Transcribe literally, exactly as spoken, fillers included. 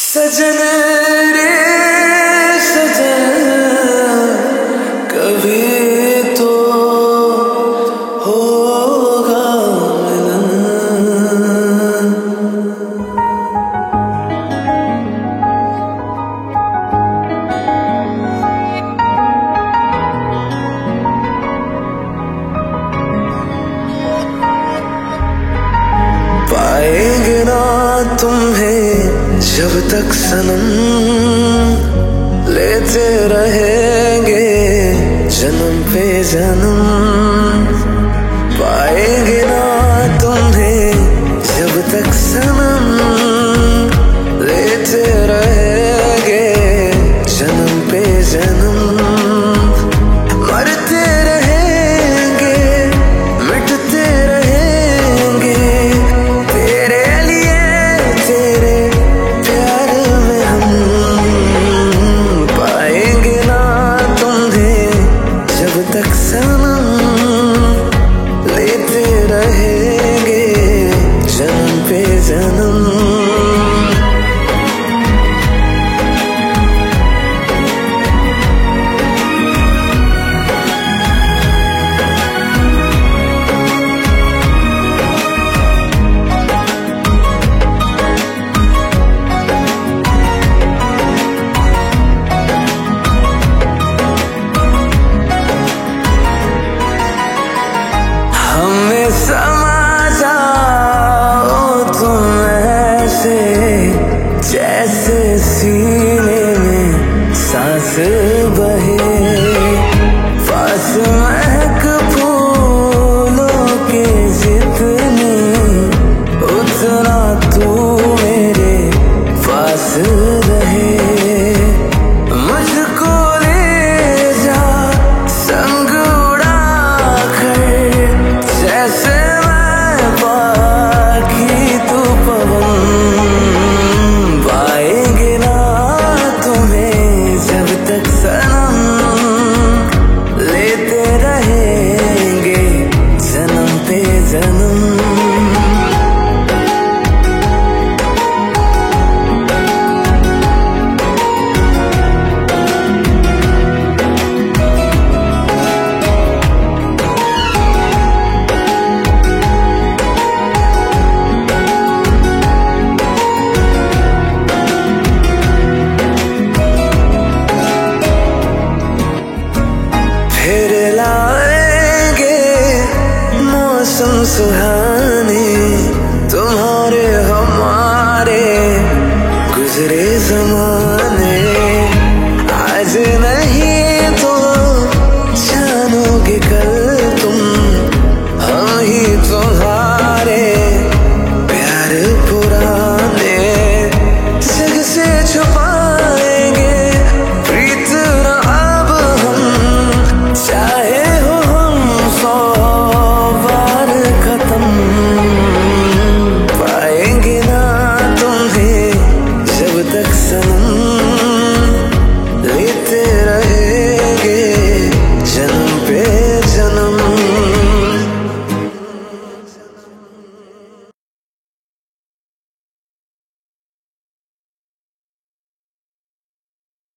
सजन रे सजन, कभी तो होगा मिलन। पाएंगे ना तुम्हें जब तक सनम, लेते रहेंगे जन्म पे जन्म। पाएंगे ना तुम्हें जब तक सनम, लेते रहेंगे जन्म पे जन्म। मरते रहेंगे मिटते रहेंगे तेरे लिए, तेरे प्यार में हम। पाएंगे ना तुम्हें जब तक सनम, लेते रहेंगे जन्म पे जन्म। हमें समा जाओ तुम ऐसे, जैसे सीने में सांस बहे। पास महक फूलों के जितनी, उतना तू मेरे पास रहे। मुझको ले जा संग उड़ा कर, जैसे मैं बाकी तू पवन। पाएंगे ना तुम्हें जब तक सनम, लेते रहेंगे जन्म पे जन्म। फिर लाएंगे मौसम सुहाने, तुम्हारे हमारे गुजरे ज़माने।